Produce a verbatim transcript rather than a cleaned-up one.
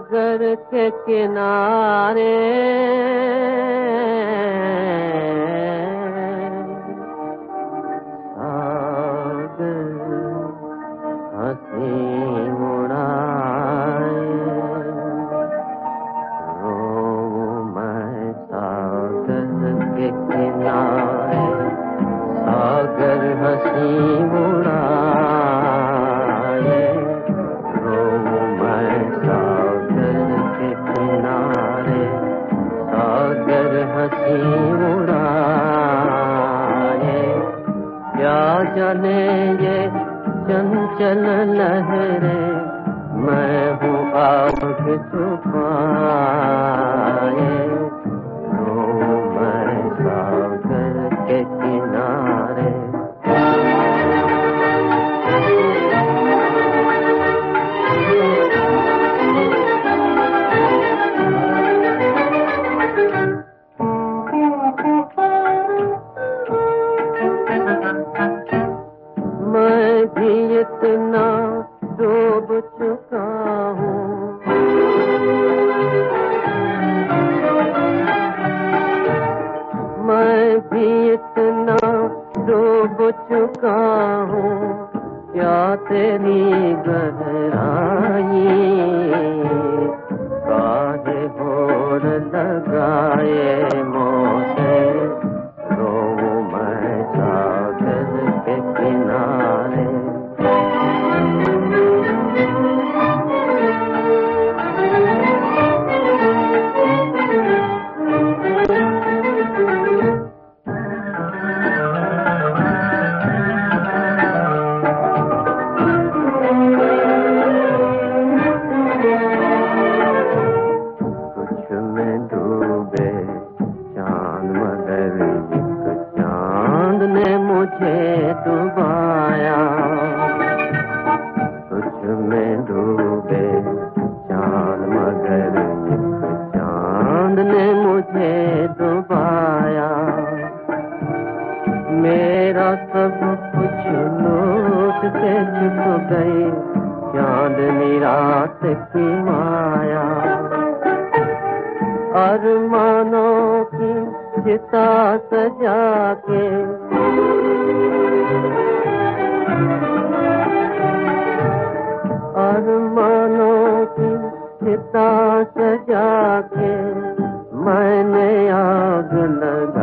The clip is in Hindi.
सागर के किनारे सागर हंसी उड़ाए, रोऊं मैं सागर के किनारे, सागर हंसी उड़ाए। क्या जाने ये चंचल लहरें, मैं हूँ आग छुपाए, रोऊं मैं सागर के किनारे। मैं भी इतना डूब चुका हूँ, मैं भी इतना डूब चुका हूँ, क्या तेरी गहराई काहे होड़ लगाए मोसे, रोऊं मैं सागर के किनारे। मुझे डुबाया, तुझ में डूबे चांद मगर चांद ने मुझे डुबाया। मेरा सब कुछ लूट के छुप गई चांदनी रात की माया। अरमानों की चिता सजा के अरमानों की चिता सजा के मैंने आग लगा